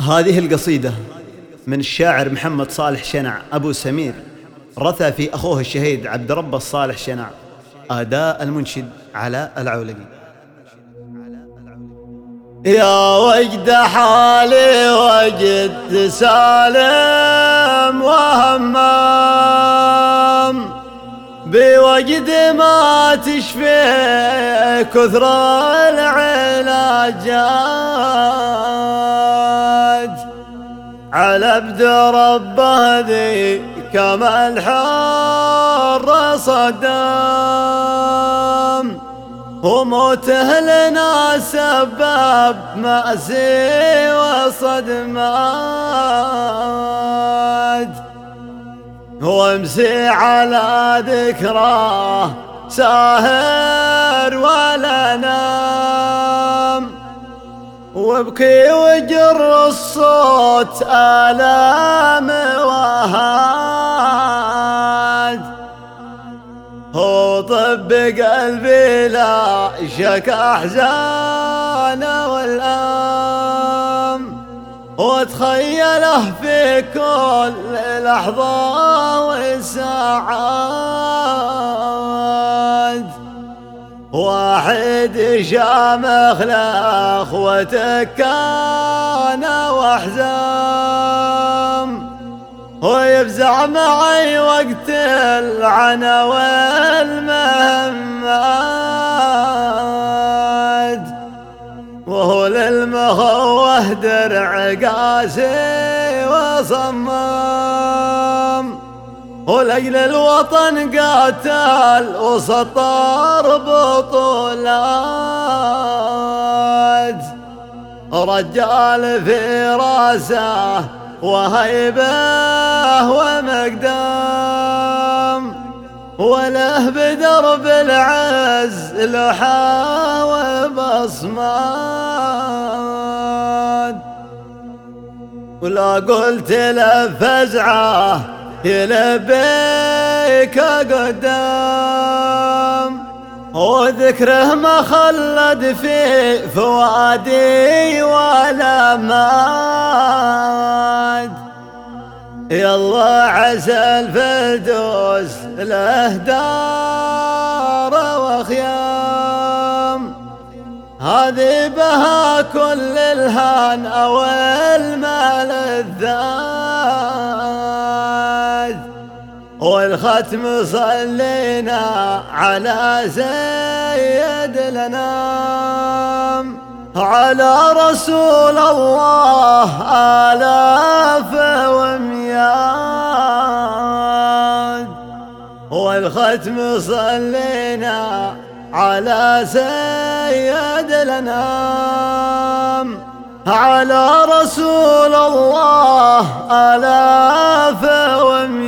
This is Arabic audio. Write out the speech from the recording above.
هذه القصيدة من الشاعر محمد صالح شنع أبو سمير، رثى في أخوه الشهيد عبد رب الصالح شنع، أداء المنشد علاء العولقي. يا وجد حالي وجد سالم وهمام، بوجد ما تشفي كثر العلاجات، على بد ربه ذي كما الحر صدام، وموته لنا سبب مأسي وصدمات، وامسي على ذكراه ساهر ولا نام، وابكي وجر الصوت آلام وهاد، هو طب قلبي لا شك أحزان والآم، واتخيله في كل لحظة وساعات، واحد شامخ لأخوته كان وحزام، ويفزع معي وقت العنا والمهمات، وهو للمخوه درع قاسي وصمام، ولأجل الوطن قاتل وسطر بطولات، رجال في راسه وهيبه ومقدام، وله بدرب العز لحى وبصمات، ولا قلت له فزعه يلبيك قدام، وذكره ما خلد في فؤادي ولا مات، يلا عسى الفردوس له دار وخيام، هذه بها كل الهان أو الملذات، والختم صلينا على سيد الأنام، على رسول الله آلاف ومئات، والختم صلينا على سيد الأنام، على رسول الله آلاف ومئات.